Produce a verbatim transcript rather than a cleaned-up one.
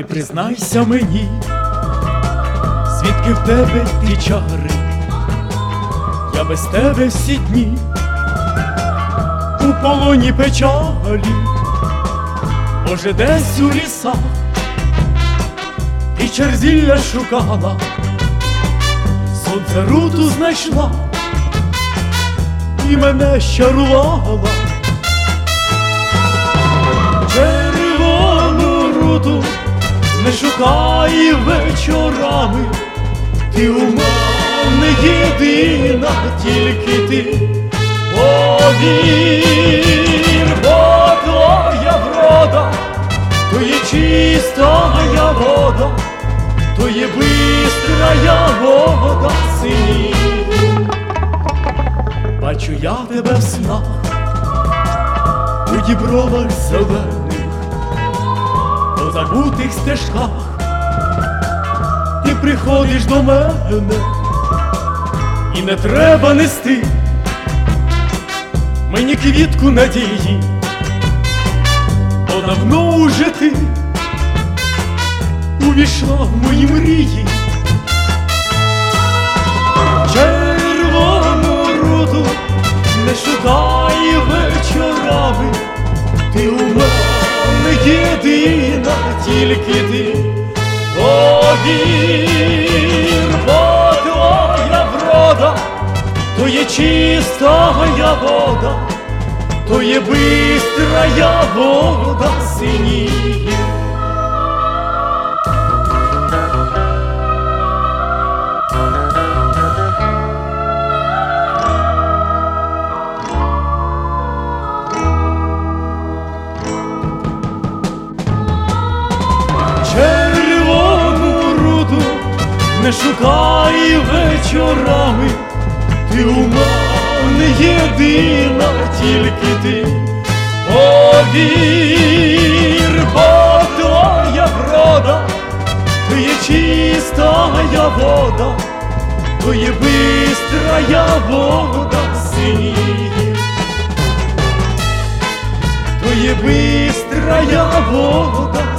Ти признайся мені, звідки в тебе ті чари, я без тебе всі дні у полоні печалі. Може, десь у лісах ти черзілля шукала, сонце руту знайшла і мене щарувала. Червону руту не шукай вечорами, ти у мене єдина, тільки ти. Повір, бо твоя врода, то є чистая вода, то є бистрая вода синів. Бачу я тебе в снах, у дібровах зелених, по забутих стежках. Ти приходиш до мене, і не треба нести мені квітку надії, бо давно уже ти увійшла в мої мрії. Червону руту не шукай вечорами, ти у мене єдина, тільки ти. Повір, бо твоя врода, то є чистая вода, то є бистрая вода синіє. Червону руту не шукай вечорами, ти у мене єдина, тільки ти. Повір, бо твоя врода, то є чистая вода, то є бистрая вода синіє, то є бистрая вода